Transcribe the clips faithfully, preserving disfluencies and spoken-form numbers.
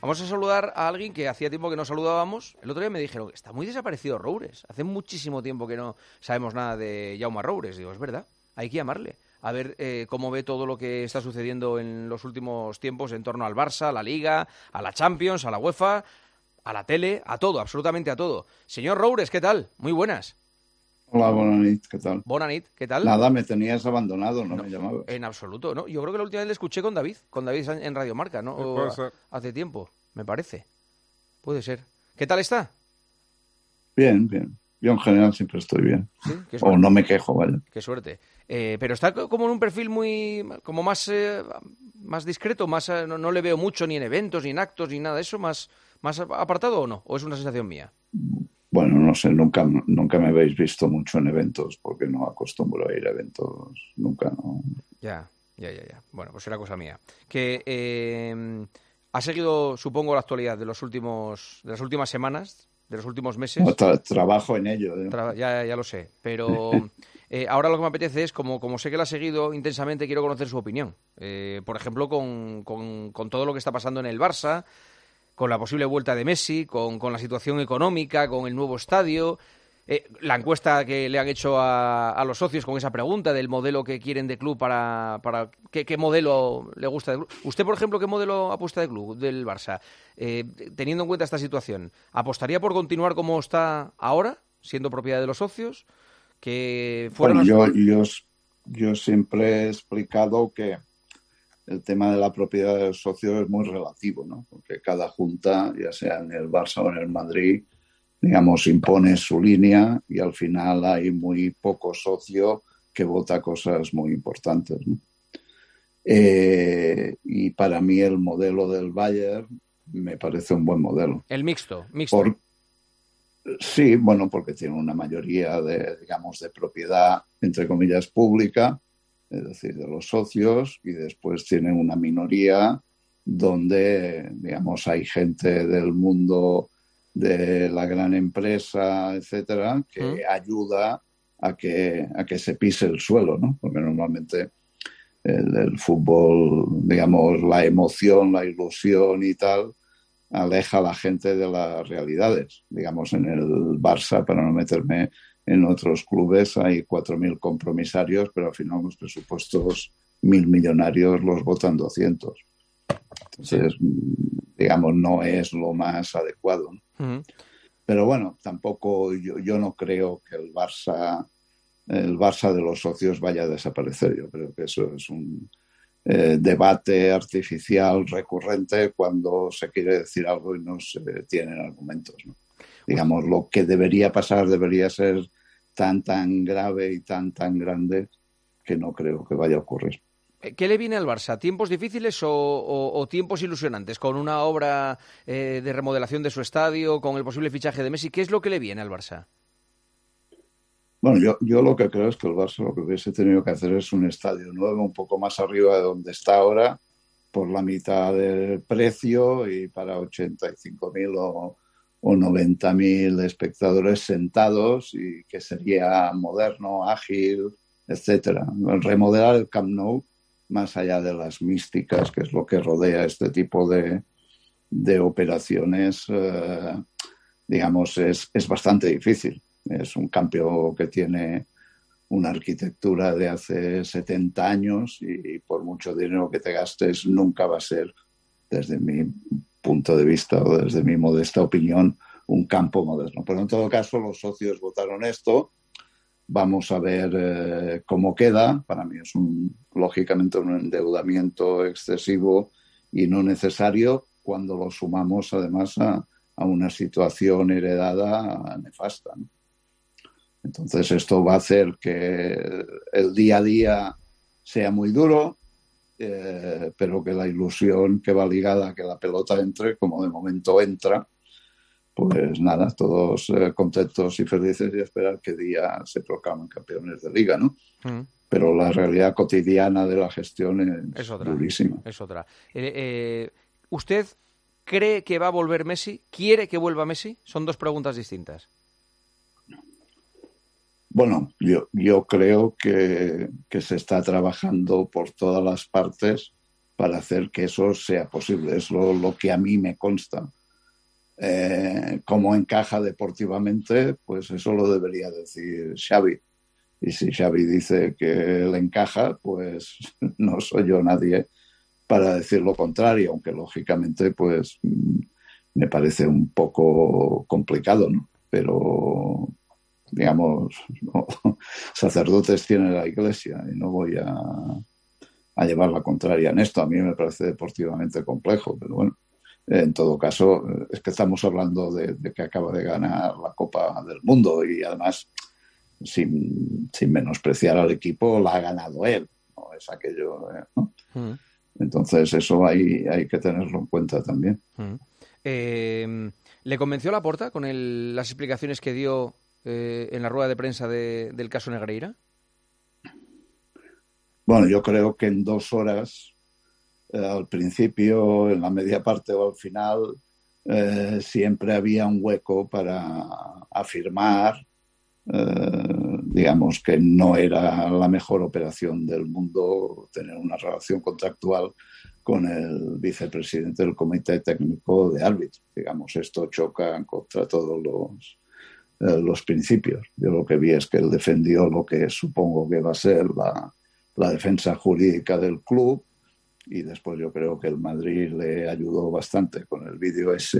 Vamos a saludar a alguien que hacía tiempo que no saludábamos. El otro día me dijeron, está muy desaparecido Roures. Hace muchísimo tiempo que no sabemos nada de Jaume Roures. Digo, es verdad, hay que llamarle. A ver eh, cómo ve todo lo que está sucediendo en los últimos tiempos en torno al Barça, a la Liga, a la Champions, a la UEFA, a la tele, a todo, absolutamente a todo. Señor Roures, ¿qué tal? Muy buenas. Hola, buenas noches, ¿qué tal? Buenas noches, ¿qué tal? Nada, me tenías abandonado, no, no me llamabas. En absoluto, ¿no? Yo creo que la última vez le escuché con David, con David en Radio Marca, ¿no? O puede ser. Hace tiempo, me parece. Puede ser. ¿Qué tal está? Bien, bien. Yo en general siempre estoy bien. ¿Sí? Qué O no me quejo, vaya. Qué suerte. Eh, pero está como en un perfil muy, como más, eh, más discreto, más eh, no, no le veo mucho ni en eventos, ni en actos, ni nada de eso, más, más apartado o no, o es una sensación mía. Bueno, no sé, nunca, nunca me habéis visto mucho en eventos, porque no acostumbro a ir a eventos, nunca, ¿no? Ya, ya, ya, ya. Bueno, pues será cosa mía. Que eh, ha seguido, supongo, la actualidad de los últimos, de las últimas semanas, de los últimos meses. No, tra- trabajo en ello. ¿eh? Tra- ya, ya lo sé, pero eh, ahora lo que me apetece es, como, como sé que la ha seguido intensamente, quiero conocer su opinión. Eh, por ejemplo, con, con, con todo lo que está pasando en el Barça, con la posible vuelta de Messi, con, con la situación económica, con el nuevo estadio, eh, la encuesta que le han hecho a, a los socios con esa pregunta del modelo que quieren de club para... para ¿qué, qué modelo le gusta de club? Usted, por ejemplo, ¿qué modelo apuesta de club del Barça? Eh, teniendo en cuenta esta situación, ¿apostaría por continuar como está ahora, siendo propiedad de los socios? Que fueran Bueno, los... yo, yo, yo siempre he explicado que el tema de la propiedad de los socios es muy relativo, ¿no? Porque cada junta, ya sea en el Barça o en el Madrid, digamos, impone su línea y al final hay muy poco socio que vota cosas muy importantes, ¿no? Eh, y para mí el modelo del Bayern me parece un buen modelo. El mixto, mixto. Por, sí, bueno, porque tiene una mayoría de, digamos, de propiedad, entre comillas, pública, es decir, de los socios, y después tiene una minoría donde, digamos, hay gente del mundo de la gran empresa, etcétera, que ¿Mm? ayuda a que, a que se pise el suelo, ¿no? Porque normalmente el, el fútbol, digamos, la emoción, la ilusión y tal, aleja a la gente de las realidades. Digamos, en el Barça, para no meterme en otros clubes, hay cuatro mil compromisarios, pero al final los presupuestos mil millonarios los votan doscientos. Entonces, sí, digamos, no es lo más adecuado, ¿no? Uh-huh. Pero bueno, tampoco yo, yo no creo que el Barça, el Barça de los socios vaya a desaparecer. Yo creo que eso es un eh, debate artificial recurrente cuando se quiere decir algo y no se tienen argumentos, ¿no? Digamos, lo que debería pasar debería ser tan, tan grave y tan, tan grande que no creo que vaya a ocurrir. ¿Qué le viene al Barça? ¿Tiempos difíciles o, o, o tiempos ilusionantes? ¿Con una obra eh, de remodelación de su estadio, con el posible fichaje de Messi? ¿Qué es lo que le viene al Barça? Bueno, yo, yo lo que creo es que el Barça lo que hubiese tenido que hacer es un estadio nuevo, un poco más arriba de donde está ahora, por la mitad del precio y para ochenta y cinco mil o, o noventa mil espectadores sentados, y que sería moderno, ágil, etcétera. Remodelar el Camp Nou, más allá de las místicas, que es lo que rodea este tipo de, de operaciones, eh, digamos, es, es bastante difícil. Es un campo que tiene una arquitectura de hace setenta años y por mucho dinero que te gastes nunca va a ser, desde mi punto de vista o desde mi modesta opinión, un campo moderno. Pero en todo caso los socios votaron esto. Vamos a ver eh, cómo queda. Para mí es un, lógicamente un endeudamiento excesivo y no necesario cuando lo sumamos además a, a una situación heredada nefasta, ¿no? Entonces esto va a hacer que el día a día sea muy duro, eh, pero que la ilusión que va ligada a que la pelota entre, como de momento entra, pues nada, todos eh, contentos y felices y esperar qué día se proclaman campeones de liga, ¿no? Mm. Pero la realidad cotidiana de la gestión es, es otra, durísima. Es otra. Eh, eh, ¿Usted cree que va a volver Messi? ¿Quiere que vuelva Messi? Son dos preguntas distintas. Bueno, yo, yo creo que, que se está trabajando por todas las partes para hacer que eso sea posible. Es lo, lo que a mí me consta. Eh, cómo encaja deportivamente, pues eso lo debería decir Xavi. Y si Xavi dice que le encaja, pues no soy yo nadie para decir lo contrario, aunque lógicamente pues me parece un poco complicado, ¿no? Pero digamos, no, sacerdotes tiene la Iglesia y no voy a, a llevar la contraria en esto. A mí me parece deportivamente complejo, pero bueno, en todo caso, es que estamos hablando de, de que acaba de ganar la Copa del Mundo y además, sin, sin menospreciar al equipo, la ha ganado él, no es aquello, ¿no? Mm. Entonces eso hay, hay que tenerlo en cuenta también. Mm. Eh, ¿Le convenció Laporta con el, las explicaciones que dio eh, en la rueda de prensa de, del caso Negreira? Bueno, yo creo que en dos horas, eh, al principio, en la media parte o al final, eh, siempre había un hueco para afirmar, eh, digamos, que no era la mejor operación del mundo tener una relación contractual con el vicepresidente del Comité Técnico de Árbitros. Digamos, esto choca contra todos los, eh, los principios. Yo lo que vi es que él defendió lo que supongo que va a ser la, la defensa jurídica del club, y después yo creo que el Madrid le ayudó bastante con el vídeo ese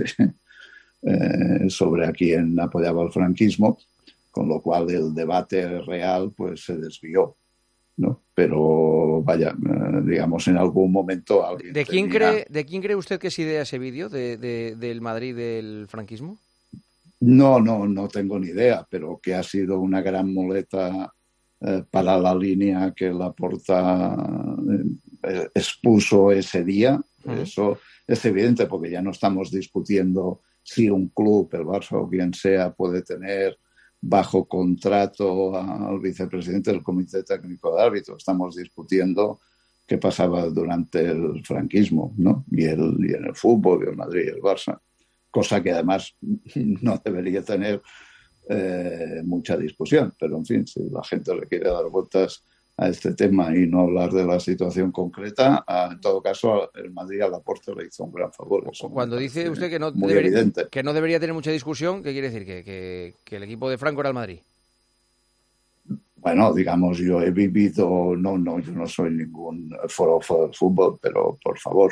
eh, sobre a quién apoyaba el franquismo, con lo cual el debate real pues se desvió, ¿no? Pero vaya, eh, digamos, en algún momento alguien ¿De quién, tenía... cree, ¿De quién cree usted que es idea ese vídeo de, de, del Madrid del franquismo? No, no, no tengo ni idea, pero que ha sido una gran muleta eh, para la línea que Laporta eh, expuso ese día. Uh-huh. Eso es evidente, porque ya no estamos discutiendo si un club, el Barça o quien sea, puede tener bajo contrato al vicepresidente del Comité Técnico de Árbitros. Estamos discutiendo qué pasaba durante el franquismo, ¿no? Y, el, y en el fútbol, y el Madrid y el Barça. Cosa que además no debería tener eh, mucha discusión. Pero, en fin, si la gente le quiere dar vueltas a este tema y no hablar de la situación concreta, a, en todo caso, el Madrid a Laporta le hizo un gran favor. Eso Cuando dice usted que no, muy debería, evidente. que no debería tener mucha discusión, ¿qué quiere decir? ¿Que, que, que el equipo de Franco era el Madrid? Bueno, digamos, yo he vivido, no, no, yo no soy ningún forofo del fútbol, pero por favor,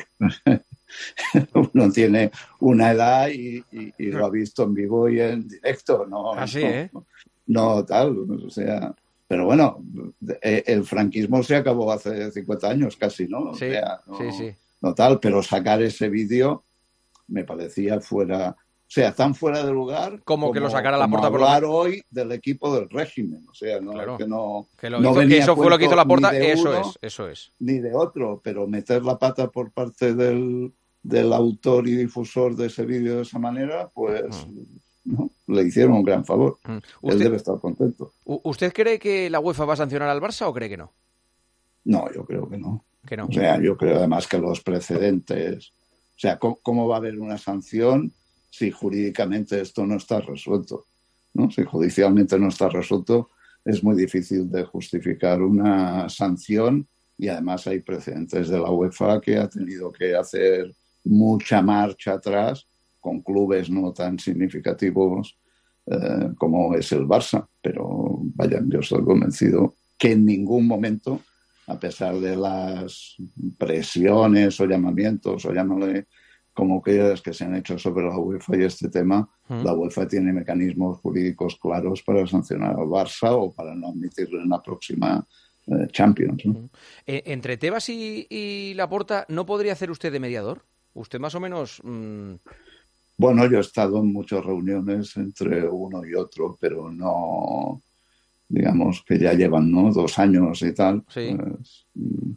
uno tiene una edad y, y, y lo ha visto en vivo y en directo, ¿no? Así, no, ¿eh? No, no tal, o sea, pero bueno, el franquismo se acabó hace cincuenta años casi, ¿no? Sí, o sea, no, sí, sí. No tal, pero sacar ese vídeo me parecía fuera... O sea, tan fuera de lugar como, como que lo sacara Laporta por hablar por lo... hoy del equipo del régimen. O sea, no, claro. que no, que, lo no hizo, venía que eso fue lo que hizo Laporta, eso uno, es, eso es. Ni de otro, pero meter la pata por parte del, del autor y difusor de ese vídeo de esa manera, pues mm. ¿no? Le hicieron un gran favor. Mm. Él debe estar contento. ¿Usted cree que la UEFA va a sancionar al Barça o cree que no? No, yo creo que no. Que no. O sea, yo creo además que los precedentes... O sea, ¿cómo, cómo va a haber una sanción si jurídicamente esto no está resuelto? ¿No? Si judicialmente no está resuelto, es muy difícil de justificar una sanción, y además hay precedentes de la UEFA que ha tenido que hacer mucha marcha atrás con clubes no tan significativos eh, como es el Barça. Pero vaya, yo estoy convencido que en ningún momento, a pesar de las presiones o llamamientos, o llámale como quieras, que se han hecho sobre la UEFA y este tema, ¿Mm? La UEFA tiene mecanismos jurídicos claros para sancionar al Barça o para no admitirlo en la próxima eh, Champions, ¿no? Eh, entre Tebas y, y Laporta, ¿no podría hacer usted de mediador? Usted más o menos... Mmm... Bueno, yo he estado en muchas reuniones entre uno y otro, pero no... digamos que ya llevan, ¿no?, dos años y tal. Sí. Pues,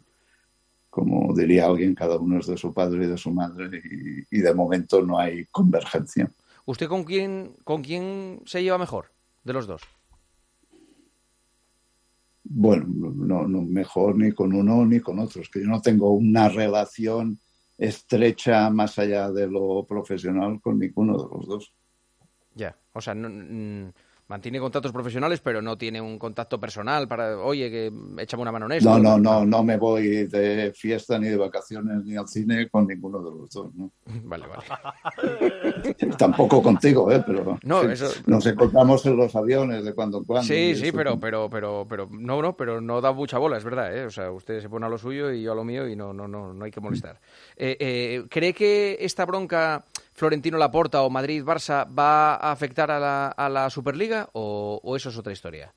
como diría alguien, cada uno es de su padre y de su madre, y, y de momento no hay convergencia. ¿Usted con quién, con quién se lleva mejor de los dos? Bueno, no, no mejor ni con uno ni con otro. Es que yo no tengo una relación estrecha más allá de lo profesional con ninguno de los dos. Ya, o sea, no, Mantiene contactos profesionales, pero no tiene un contacto personal para, oye, que échame una mano en esto. No, no, no, no me voy de fiesta ni de vacaciones ni al cine con ninguno de los dos, ¿no? Vale, vale. Tampoco contigo, ¿eh? Pero No, en fin, eso... nos encontramos en los aviones de cuando en cuando. Sí, Y sí, eso, pero, pero, pero, pero, no, no, pero no da mucha bola, es verdad, ¿eh? O sea, usted se pone a lo suyo y yo a lo mío y no, no, no, no hay que molestar. Eh, eh, ¿cree que esta bronca Florentino Laporta o Madrid-Barça va a afectar a la, a la Superliga o, o eso es otra historia?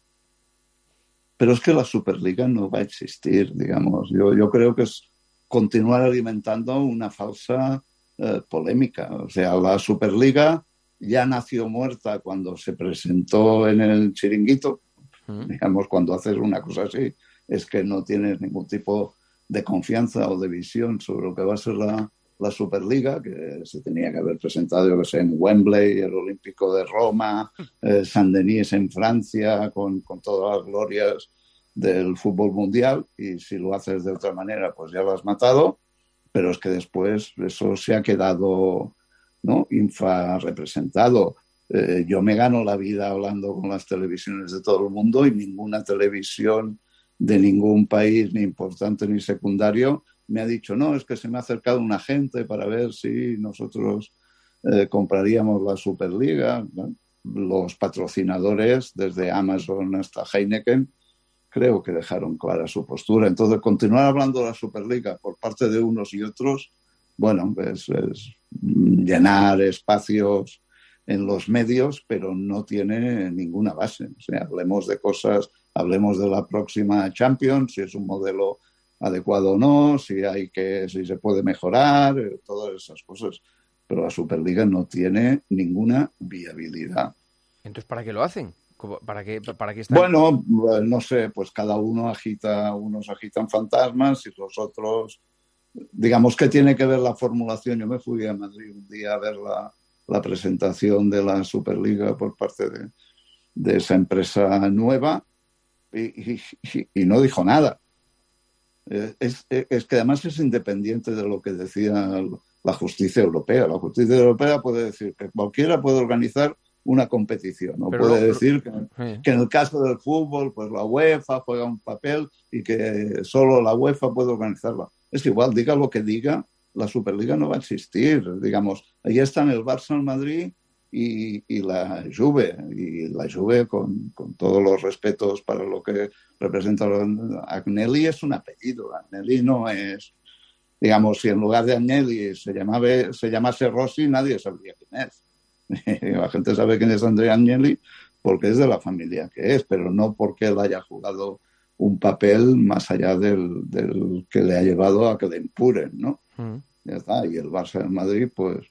Pero es que la Superliga no va a existir, digamos. Yo, yo creo que es continuar alimentando una falsa eh, polémica. O sea, la Superliga ya nació muerta cuando se presentó en el Chiringuito. Mm. Digamos, cuando haces una cosa así, es que no tienes ningún tipo de confianza o de visión sobre lo que va a ser la, la Superliga, que se tenía que haber presentado, yo que sé, en Wembley, el Olímpico de Roma, eh, Saint-Denis en Francia, con, con todas las glorias del fútbol mundial, y si lo haces de otra manera, pues ya lo has matado, pero es que después eso se ha quedado, ¿no?, infrarrepresentado. Eh, yo me gano la vida hablando con las televisiones de todo el mundo y ninguna televisión de ningún país, ni importante ni secundario, me ha dicho, no, es que se me ha acercado un agente para ver si nosotros eh, compraríamos la Superliga, ¿no? Los patrocinadores, desde Amazon hasta Heineken, creo que dejaron clara su postura. Entonces, continuar hablando de la Superliga por parte de unos y otros, bueno, es, es llenar espacios en los medios, pero no tiene ninguna base. O sea, hablemos de cosas, hablemos de la próxima Champions, si es un modelo adecuado o no, si hay que, si se puede mejorar, todas esas cosas. Pero la Superliga no tiene ninguna viabilidad. Entonces, ¿para qué lo hacen? ¿Para qué, para qué están? Bueno, no sé, pues cada uno agita, unos agitan fantasmas y los otros, digamos que tiene que ver la formulación. Yo me fui a Madrid un día a ver la, la presentación de la Superliga por parte de, de esa empresa nueva y, y, y no dijo nada. Es, es que además es independiente de lo que decía la justicia europea. La justicia europea puede decir que cualquiera puede organizar una competición. No Pero puede no, decir que, sí. que en el caso del fútbol, pues la UEFA juega un papel y que solo la UEFA puede organizarla. Es igual, diga lo que diga, la Superliga no va a existir. Digamos, ahí están el Barça, el Madrid y, y la Juve. Y la Juve, con, con todos los respetos para lo que representa Agnelli, es un apellido. Agnelli no es... Digamos, si en lugar de Agnelli se, llamaba, se llamase Rossi, nadie sabría quién es. La gente sabe quién es Andrea Agnelli porque es de la familia que es, pero no porque él haya jugado un papel más allá del, del que le ha llevado a que le impuren, ¿no? Mm. Ya está. Y el Barça en Madrid, pues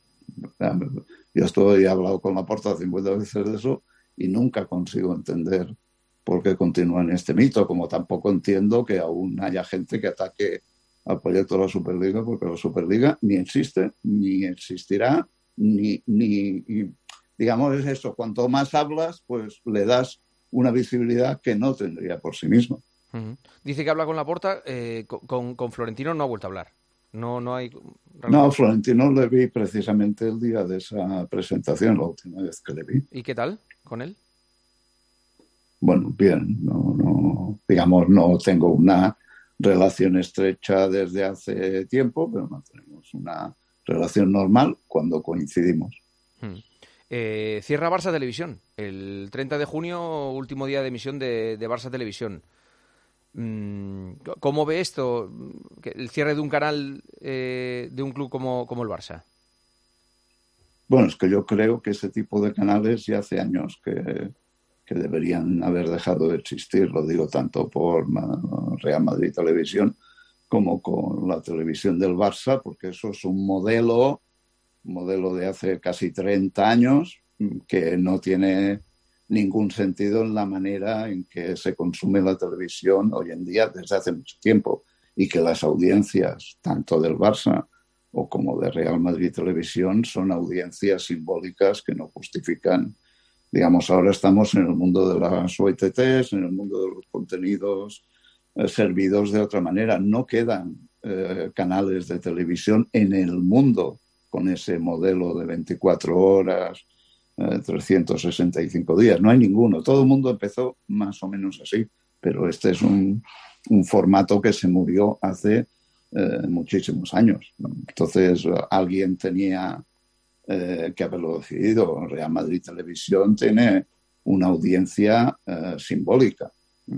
yo estoy he hablado con Laporta cincuenta veces de eso y nunca consigo entender por qué continúan este mito, como tampoco entiendo que aún haya gente que ataque al proyecto de la Superliga, porque la Superliga ni existe, ni existirá, ni, ni y, digamos, es eso, cuanto más hablas, pues le das una visibilidad que no tendría por sí mismo. Uh-huh. Dice que habla con Laporta, eh, con, con Florentino no ha vuelto a hablar. No, no hay... No, Florentino le vi precisamente el día de esa presentación, la última vez que le vi. ¿Y qué tal con él? Bueno, bien, no, no, digamos, no tengo una relación estrecha desde hace tiempo, pero mantenemos una relación normal cuando coincidimos. Hmm. Eh, cierra Barça Televisión, el treinta de junio, último día de emisión de, de Barça Televisión. ¿Cómo ve esto, el cierre de un canal eh, de un club como, como el Barça? Bueno, es que yo creo que ese tipo de canales ya hace años que, que deberían haber dejado de existir. Lo digo tanto por Real Madrid Televisión como con la televisión del Barça, porque eso es un modelo, un modelo de hace casi treinta años que no tiene ningún sentido en la manera en que se consume la televisión hoy en día desde hace mucho tiempo, y que las audiencias tanto del Barça o como de Real Madrid Televisión son audiencias simbólicas que no justifican. Digamos, ahora estamos en el mundo de las O T Ts, en el mundo de los contenidos eh, servidos de otra manera. No quedan eh, canales de televisión en el mundo con ese modelo de veinticuatro horas eh, trescientos sesenta y cinco días. No hay ninguno. Todo el mundo empezó más o menos así, pero este es un, un formato que se murió hace eh, muchísimos años. Entonces, alguien tenía eh, que haberlo decidido. Real Madrid Televisión tiene una audiencia eh, simbólica,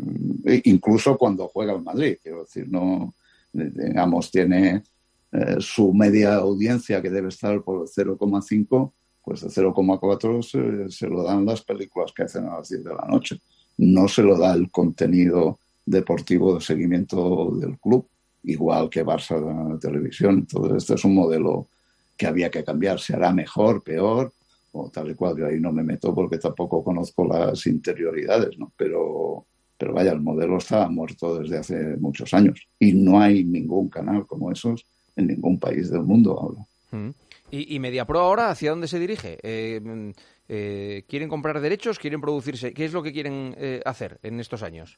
e incluso cuando juega el Madrid. Quiero decir, no, digamos, tiene eh, su media audiencia, que debe estar por cero coma cinco, pues de cero coma cuatro se, se lo dan las películas que hacen a las diez de la noche. No se lo da el contenido deportivo de seguimiento del club, igual que Barça de Televisión. Entonces, este es un modelo que había que cambiar. ¿Se hará mejor, peor o tal y cual? Yo ahí no me meto porque tampoco conozco las interioridades, ¿no? Pero, pero vaya, el modelo estaba muerto desde hace muchos años y no hay ningún canal como esos en ningún país del mundo ahora. Mm. ¿Y, y MediaPro ahora hacia dónde se dirige? Eh, eh, ¿Quieren comprar derechos? ¿Quieren producirse? ¿Qué es lo que quieren eh, hacer en estos años?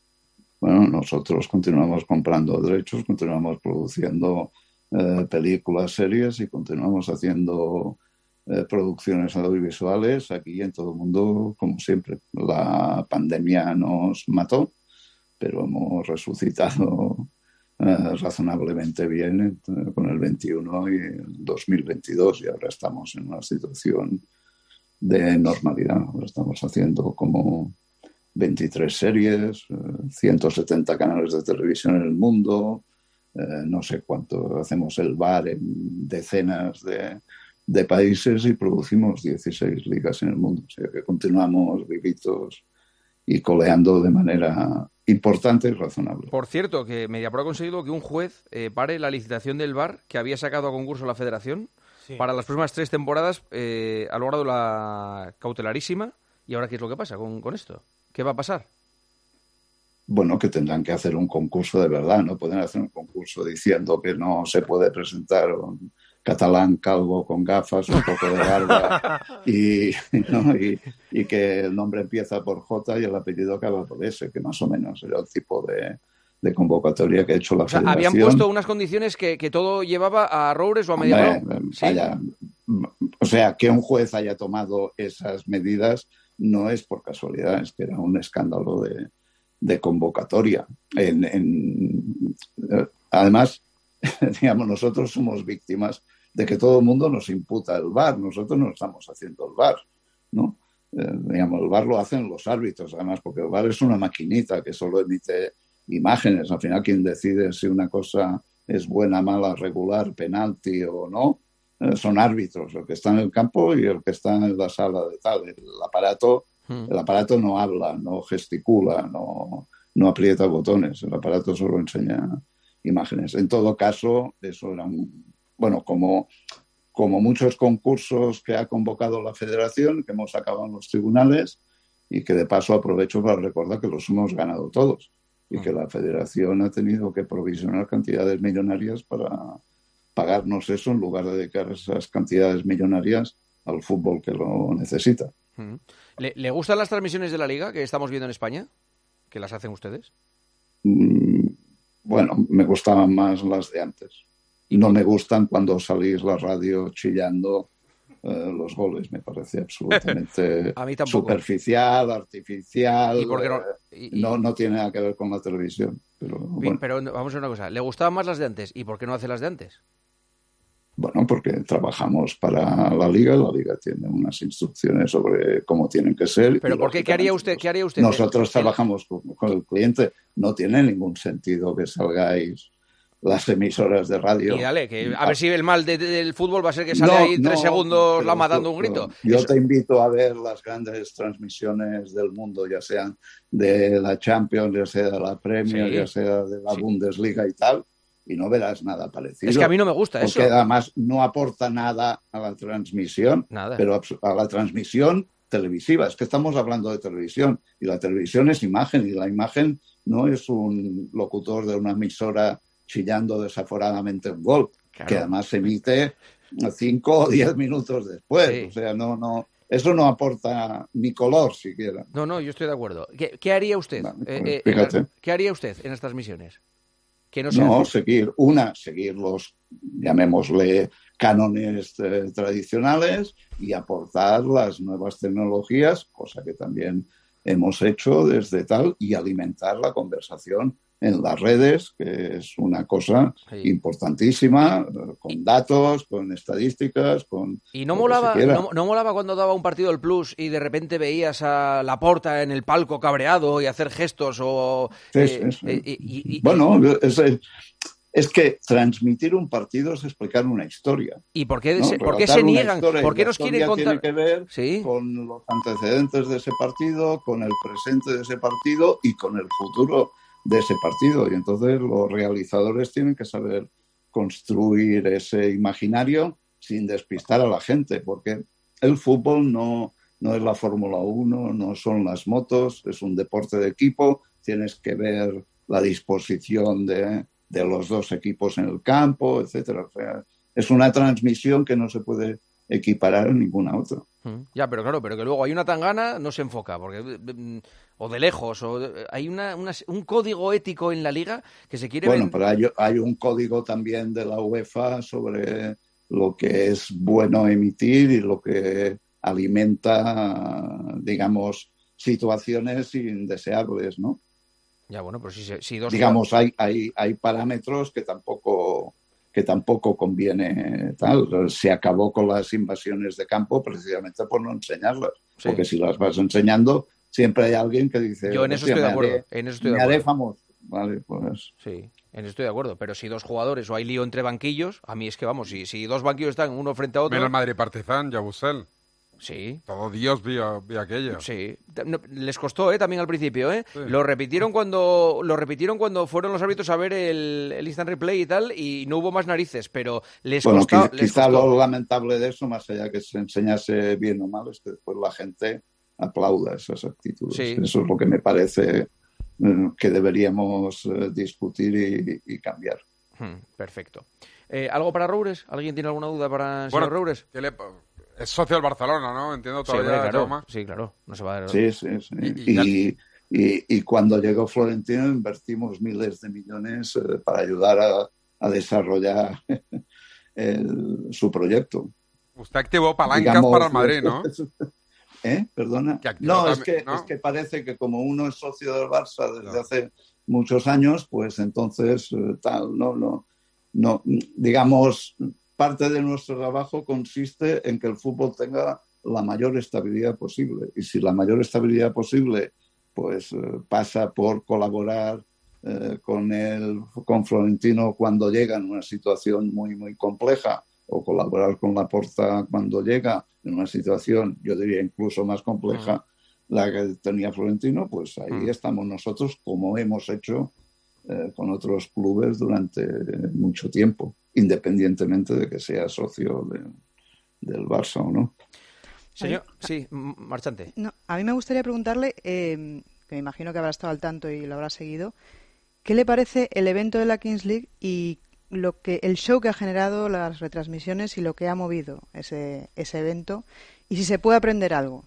Bueno, nosotros continuamos comprando derechos, continuamos produciendo eh, películas, series y continuamos haciendo eh, producciones audiovisuales aquí y en todo el mundo, como siempre. La pandemia nos mató, pero hemos resucitado eh, razonablemente bien eh, con el veintiuno y el dos mil veintidós, y ahora estamos en una situación de normalidad. Ahora estamos haciendo como veintitrés series, eh, ciento setenta canales de televisión en el mundo, eh, no sé cuánto, hacemos el bar en decenas de, de países y producimos dieciséis ligas en el mundo. O sea que continuamos vivitos y coleando de manera importante y razonable. Por cierto, que MediaPro ha conseguido que un juez eh, pare la licitación del V A R que había sacado a concurso la Federación sí. para las próximas tres temporadas. Eh, ha logrado la cautelarísima. ¿Y ahora qué es lo que pasa con, con esto? ¿Qué va a pasar? Bueno, que tendrán que hacer un concurso de verdad. No pueden hacer un concurso diciendo que no se puede presentar un catalán calvo con gafas, un poco de barba y, ¿no? y, y que el nombre empieza por J y el apellido acaba por S, que más o menos era el tipo de, de convocatoria que ha hecho la o sea, Federación. Habían puesto unas condiciones que, que todo llevaba a Roures o a MediaPro. ¿Sí? Vaya, o sea, que un juez haya tomado esas medidas no es por casualidad, es que era un escándalo de, de convocatoria. En, en, además, digamos, nosotros somos víctimas de que todo el mundo nos imputa el V A R. Nosotros no estamos haciendo el V A R, ¿no? Eh, digamos, el V A R lo hacen los árbitros, además, porque el V A R es una maquinita que solo emite imágenes. Al final, quien decide si una cosa es buena, mala, regular, penalti o no, eh, son árbitros, el que está en el campo y el que está en la sala de tal. El aparato, hmm. el aparato no habla, no gesticula, no, no aprieta botones. El aparato solo enseña imágenes. En todo caso, eso era un, bueno, como, como muchos concursos que ha convocado la Federación, que hemos sacado en los tribunales, y que de paso aprovecho para recordar que los hemos ganado todos y que la Federación ha tenido que provisionar cantidades millonarias para pagarnos eso en lugar de dedicar esas cantidades millonarias al fútbol que lo necesita. ¿Le, ¿Le gustan las transmisiones de la Liga que estamos viendo en España? ¿Que las hacen ustedes? Mm, bueno, me gustaban más las de antes. Y no me gustan cuando salís la radio chillando eh, los goles. Me parece absolutamente A mí tampoco. superficial, artificial. ¿Y por qué no? Eh, y, y... no, no tiene nada que ver con la televisión. Pero, bueno. pero vamos a ver una cosa. ¿Le gustaban más las de antes? ¿Y por qué no hace las de antes? Bueno, porque trabajamos para la Liga, la Liga tiene unas instrucciones sobre cómo tienen que ser. ¿Pero por qué? ¿Qué haría usted? ¿Qué haría usted? Nosotros trabajamos con, con el cliente. No tiene ningún sentido que salgáis las emisoras de radio. Y dale, que a ver si el mal de, de, del fútbol va a ser que sale no, ahí tres no, segundos Lama dando un grito. Yo Eso. te invito a ver las grandes transmisiones del mundo, ya sean de la Champions, ya sea de la Premier, sí. ya sea de la sí. Bundesliga y tal, y no verás nada parecido. Es que a mí no me gusta porque eso. Porque además no aporta nada a la transmisión, nada. pero a la transmisión televisiva. Es que estamos hablando de televisión, y la televisión es imagen, y la imagen no es un locutor de una emisora chillando desaforadamente un gol, claro. que además se emite cinco o diez minutos después. Sí. O sea, no, no, eso no aporta ni color siquiera. No, no, yo estoy de acuerdo. ¿Qué, qué haría usted? Vale, eh, pues, eh, la, ¿Qué haría usted en estas misiones? Que no, no seguir, una, seguir los, llamémosle, cánones eh, tradicionales y aportar las nuevas tecnologías, cosa que también hemos hecho desde tal, y alimentar la conversación en las redes, que es una cosa sí. importantísima, con datos, con estadísticas, con y no molaba, no, no molaba cuando daba un partido el Plus y de repente veías a Laporta en el palco cabreado y hacer gestos o sí, eh, sí, sí. Eh, y, y, bueno, es, es que transmitir un partido es explicar una historia. ¿Y por qué, ¿no? se, ¿por qué se niegan? ¿Por qué nos quieren contar? Tiene que ver ¿Sí? con los antecedentes de ese partido, con el presente de ese partido y con el futuro de ese partido. Y entonces los realizadores tienen que saber construir ese imaginario sin despistar a la gente, porque el fútbol no, no es la Fórmula uno, no son las motos, es un deporte de equipo, tienes que ver la disposición de, de los dos equipos en el campo, etcétera. O sea, es una transmisión que no se puede equiparar a ninguna otra. Ya, pero claro, pero que luego hay una tangana, no se enfoca, porque o de lejos, o de, hay una, una, un código ético en la liga que se quiere... Bueno, pero hay, hay un código también de la UEFA sobre lo que es bueno emitir y lo que alimenta, digamos, situaciones indeseables, ¿no? Ya, bueno, pero si, si dos... Digamos, hay, hay, hay parámetros que tampoco... que tampoco conviene tal. Se acabó con las invasiones de campo precisamente por no enseñarlas. Sí. Porque si las vas enseñando, siempre hay alguien que dice... Yo en eso estoy de acuerdo. Haré, en eso estoy me de acuerdo. haré famoso. Vale, pues... Sí, en eso estoy de acuerdo. Pero si dos jugadores o hay lío entre banquillos, a mí es que, vamos, si, si dos banquillos están uno frente a otro... Mira el Madrid Partizan, Yabusel. Sí. Todo Dios vio, vio aquello. Sí. Les costó, ¿eh? También al principio, ¿eh? Sí. Lo repitieron cuando lo repitieron cuando fueron los árbitros a ver el, el instant replay y tal, y no hubo más narices, pero les bueno, costó. Quizá, les quizá costó. Lo lamentable de eso, más allá que se enseñase bien o mal, es que después la gente aplauda esas actitudes. Sí. Eso es lo que me parece eh, que deberíamos eh, discutir y, y cambiar. Hmm, perfecto. Eh, ¿Algo para Roures? ¿Alguien tiene alguna duda para el bueno, señor Roures? ¿qué le... Es socio del Barcelona, ¿no? Entiendo todavía. Sí, claro, Jaume. sí, claro. No se va a dar... Sí, sí, sí. Y, y, y, y cuando llegó Florentino invertimos miles de millones eh, para ayudar a, a desarrollar el, su proyecto. Usted activó palancas Digamos, para el Madrid, ¿no? ¿Eh? Perdona. No, también, es, que, ¿no? es que parece que como uno es socio del Barça desde no. hace muchos años, pues entonces eh, tal, no, no, no, digamos... Parte de nuestro trabajo consiste en que el fútbol tenga la mayor estabilidad posible. Y si la mayor estabilidad posible pues, eh, pasa por colaborar eh, con, el, con Florentino cuando llega en una situación muy, muy compleja, o colaborar con Laporta cuando llega en una situación, yo diría, incluso más compleja, uh-huh. la que tenía Florentino, pues ahí uh-huh. estamos nosotros, como hemos hecho eh, con otros clubes durante mucho tiempo, independientemente de que sea socio de, del Barça o no. Señor, sí, Marchante. No, a mí me gustaría preguntarle, eh, que me imagino que habrá estado al tanto y lo habrá seguido, ¿qué le parece el evento de la Kings League y lo que el show que ha generado, las retransmisiones y lo que ha movido ese, ese evento? Y si se puede aprender algo.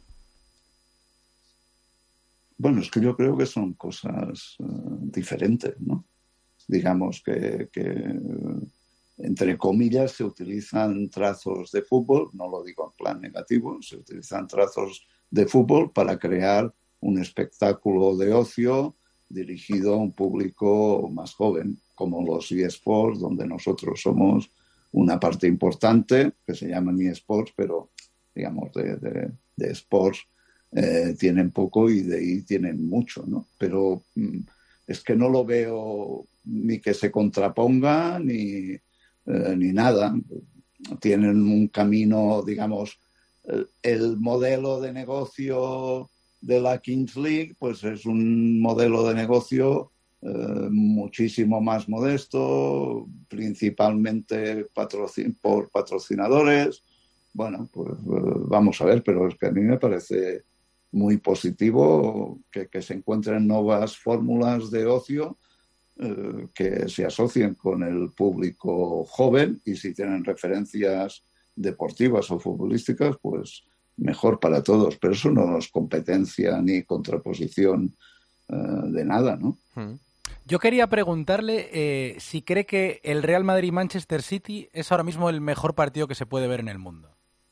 Bueno, es que yo creo que son cosas uh, diferentes, ¿no? Digamos que, que, entre comillas, se utilizan trazos de fútbol, no lo digo en plan negativo, se utilizan trazos de fútbol para crear un espectáculo de ocio dirigido a un público más joven, como los eSports, donde nosotros somos una parte importante, que se llaman eSports, pero, digamos, de, de, de sports, Eh, tienen poco y de ahí tienen mucho, ¿no? Pero mm, es que no lo veo ni que se contraponga ni, eh, ni nada. Tienen un camino, digamos, el, el modelo de negocio de la Kings League, pues es un modelo de negocio eh, muchísimo más modesto, principalmente patrocin- por patrocinadores. Bueno, pues eh, vamos a ver, pero es que a mí me parece muy positivo que, que se encuentren nuevas fórmulas de ocio eh, que se asocien con el público joven, y si tienen referencias deportivas o futbolísticas, pues mejor para todos. Pero eso no es competencia ni contraposición eh, de nada, ¿no? Hmm. Yo quería preguntarle eh, si cree que el Real Madrid-Manchester City es ahora mismo el mejor partido que se puede ver en el mundo.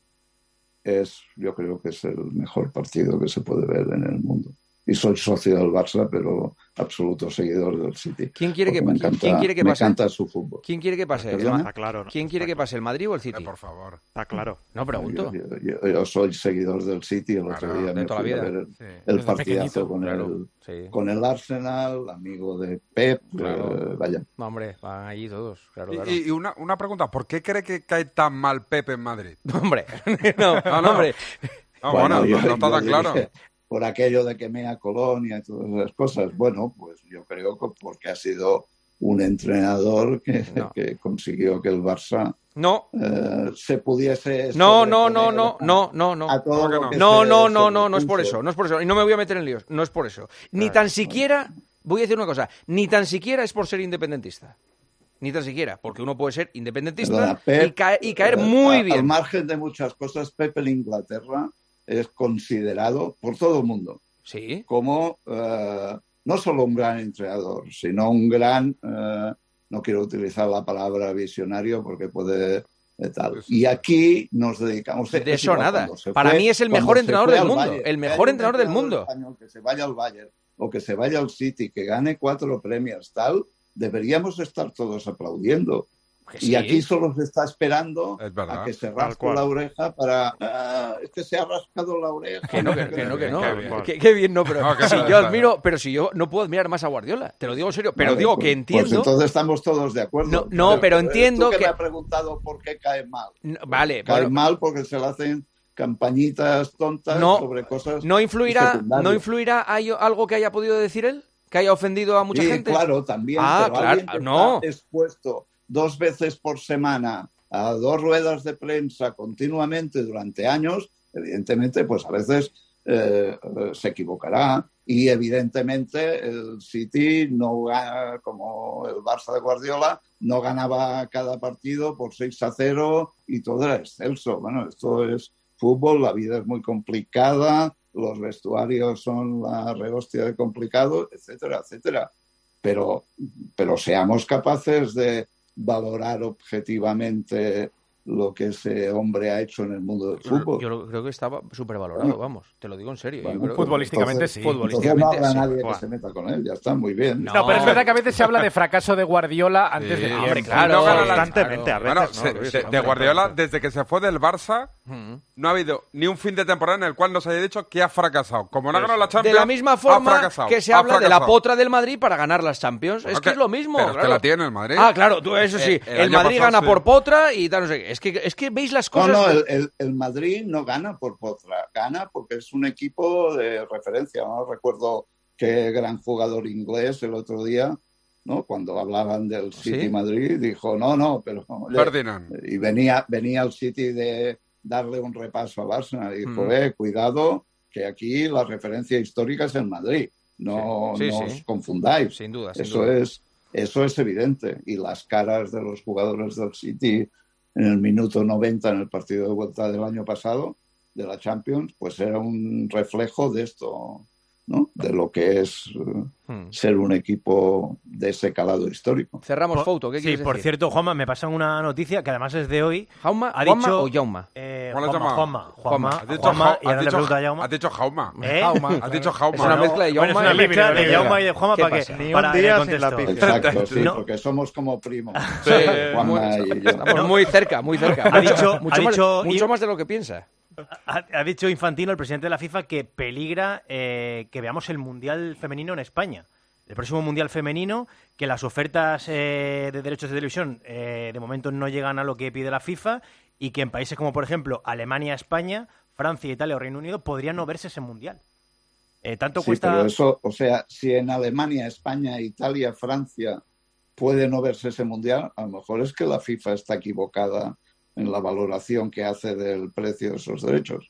Es, yo creo que es el mejor partido que se puede ver en el mundo. Y soy socio del Barça, pero absoluto seguidor del City. ¿Quién quiere que, me ¿quién, encanta, ¿quién quiere que me pase? encanta su fútbol. ¿Quién quiere que pase? Está claro, ¿no? ¿Quién quiere que pase, el Madrid o el City? Eh, por favor. Está claro. No pregunto. Yo, yo, yo, yo soy seguidor del City. El otro Claro, día de me toda fui la a vida. ver el, Sí, el desde partidazo pequeñito, con, claro, el, sí. con el Arsenal, amigo de Pep. Claro. Eh, vaya. No, hombre, van allí todos, claro, Y, claro. y una, una pregunta, ¿por qué cree que cae tan mal Pepe en Madrid? Hombre, no, No, no. hombre. No, bueno, yo- no, no está yo tan diría, claro. por aquello de que mea Colonia y todas esas cosas. Bueno, pues yo creo que porque ha sido un entrenador que, No. que consiguió que el Barça No, eh, se pudiese no, no, no, no, sobreponer no, no, no. a todo ¿Cómo que lo no? que No, se no, no, no, no es por sobrepuso. eso, no es por eso. Y no me voy a meter en líos, no es por eso. Ni tan siquiera, voy a decir una cosa, ni tan siquiera es por ser independentista. Ni tan siquiera, porque uno puede ser independentista Perdona, Pep, y, caer, y caer eh, muy a- Al bien. margen de muchas cosas, Pep en Inglaterra es considerado por todo el mundo Sí, como eh, no solo un gran entrenador, sino un gran, eh, no quiero utilizar la palabra visionario porque puede eh, tal. Y aquí nos dedicamos de es eso igual, nada. cuando se Para fue- mí es el cuando mejor se entrenador fue del al mundo, Bayern, el que mejor haya un entrenador del entrenador mundo. español que se vaya al Bayern o que se vaya al City, que gane cuatro premios, tal, deberíamos estar todos aplaudiendo. Que Y sí. aquí solo se está esperando Es verdad. a que se Tal rasque cual. la oreja para... "Ah, es que se ha rascado la oreja. Que no, que, que no, que no. Qué bien. Que, que bien, no, pero No, que si no, yo está admiro, pero si yo no puedo admirar más a Guardiola, te lo digo en serio, pero Vale, digo pues- que entiendo. Pues entonces estamos todos de acuerdo. No, no, pero eh, entiendo tú que, que- me has preguntado por qué cae mal. No, vale, Cae bueno, mal porque se le hacen campañitas tontas No, sobre cosas ¿no influirá, secundarias. ¿no influirá hay- algo que haya podido decir él? ¿Que haya ofendido a mucha Sí, gente? claro, también. Ah, pero claro, alguien que no. está expuesto dos veces por semana a dos ruedas de prensa continuamente durante años, evidentemente, pues a veces eh, eh, se equivocará. Y evidentemente el City no gana, como el Barça de Guardiola, no ganaba cada partido por seis a cero y todo era excelso. Bueno, esto es fútbol, la vida es muy complicada, los vestuarios son la rehostia de complicado, etcétera, etcétera. Pero, pero seamos capaces de valorar objetivamente lo que ese hombre ha hecho en el mundo del fútbol. Yo lo- creo que estaba súper valorado, vamos, te lo digo en serio. Bueno, Yo creo- futbolísticamente entonces- sí. Entonces no Futbolísticamente habrá sí. nadie Buah. que se meta con él, ya está, muy bien. No. No, pero es verdad que a veces se habla de fracaso de Guardiola antes Sí, de tiempo. hombre, claro, No gana la- Constantemente, a veces, Bueno, ¿no, se- Luis? de, de Hombre, Guardiola, hombre. desde que se fue del Barça, Mm. no ha habido ni un fin de temporada en el cual no se haya dicho que ha fracasado. Como no ha ganado la De Champions, la misma ha forma fracasado, que se ha habla de la fracasado. potra del Madrid para ganar las Champions. Bueno, es que es lo mismo. pero es que claro. la tiene el Madrid. Ah, claro, tú, eso sí. Eh, el el año Madrid pasado gana sí. por potra y tal, no sé qué. Es que, es que veis las No, cosas. no, el, el- el Madrid no gana por potra, gana porque es un equipo de referencia. No recuerdo qué gran jugador inglés el otro día, ¿no? Cuando hablaban del City ¿Sí? Madrid, dijo, no, no, pero... oye", Ferdinand. y venía, venía el City de darle un repaso a Barcelona y dijo, Mm. eh, cuidado, que aquí la referencia histórica es el Madrid. No, Sí, sí, no sí. os confundáis. Sin duda, sin Eso duda. es, eso es evidente. Y las caras de los jugadores del City en el minuto noventa en el partido de vuelta del año pasado, de la Champions, pues era un reflejo de esto, ¿no? De lo que es eh, Hmm. ser un equipo de ese calado histórico. Cerramos Por- foto, ¿qué Sí, quieres por decir? cierto, Juanma, me pasan una noticia que además es de hoy. ¿Jauma, ha Juanma dicho- o Jauma? Eh, ¿Cómo lo has Juanma, llamado? Juanma, Juanma, Has dicho, Juanma, Jau- y ahora has le dicho, pregunta a Jaume. has dicho Jauma. ¿Eh? Jauma. Has dicho Jauma. Es una ¿no? mezcla de Bueno, es Jauma una y- mezcla de Híbrido, Jaume y de Juanma ¿Qué para pasa? que Ni un para día el sin la contexto. pizza. Exacto, sí, No. porque somos como primos. Sí, Juanma muy- y yo. estamos muy cerca, muy cerca. Ha Mucho, dicho- mucho ha más, dicho- mucho más de lo que piensa. Ha, ha dicho Infantino, el presidente de la FIFA, que peligra eh, que veamos el Mundial Femenino en España. El próximo Mundial Femenino, que las ofertas eh, de derechos de televisión eh, de momento no llegan a lo que pide la FIFA y que en países como, por ejemplo, Alemania, España, Francia, Italia o Reino Unido podría no verse ese Mundial. Eh, tanto Sí, cuesta... pero eso, o sea, si en Alemania, España, Italia, Francia puede no verse ese mundial, a lo mejor es que la FIFA está equivocada en la valoración que hace del precio de esos derechos.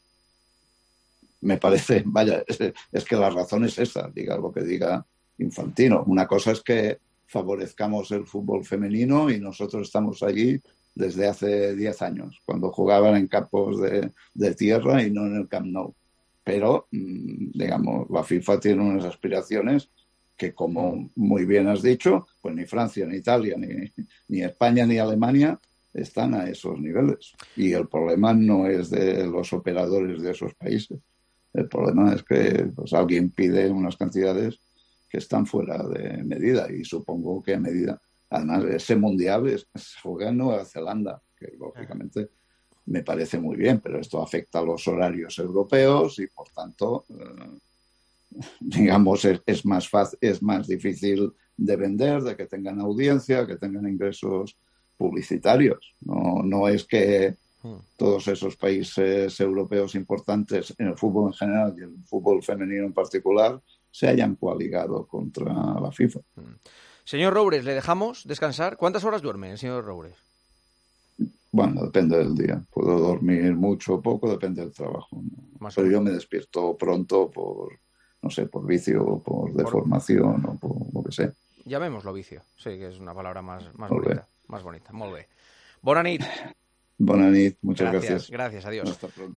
Me parece, vaya, es, es que la razón es esa, diga lo que diga Infantino. Una cosa es que favorezcamos el fútbol femenino y nosotros estamos allí desde hace diez años, cuando jugaban en campos de, de tierra y no en el Camp Nou. Pero, digamos, la FIFA tiene unas aspiraciones que como muy bien has dicho, pues ni Francia, ni Italia, ni, ni España, ni Alemania están a esos niveles. Y el problema no es de los operadores de esos países. El problema es que pues, alguien pide unas cantidades que están fuera de medida, y supongo que a medida, además ese mundial es, se juega en Nueva Zelanda, que lógicamente me parece muy bien, pero esto afecta a los horarios europeos y por tanto eh, digamos es, es más fácil, es más difícil de vender, de que tengan audiencia, que tengan ingresos publicitarios. No, no es que todos esos países europeos importantes en el fútbol en general y el fútbol femenino en particular se hayan coaligado contra la FIFA. Señor Roures, ¿le dejamos descansar? ¿Cuántas horas duerme el señor Roures? Bueno, depende del día. Puedo dormir mucho o poco, depende del trabajo. Más Pero yo me despierto pronto por, no sé, por vicio, por deformación o por lo que sea. Llamémoslo vicio. Sí, que es una palabra más, más Molt bonita. bé. Más bonita. Molt bé. Bona nit. Bona nit, muchas Gracias, gracias. gracias, adiós. Hasta pronto.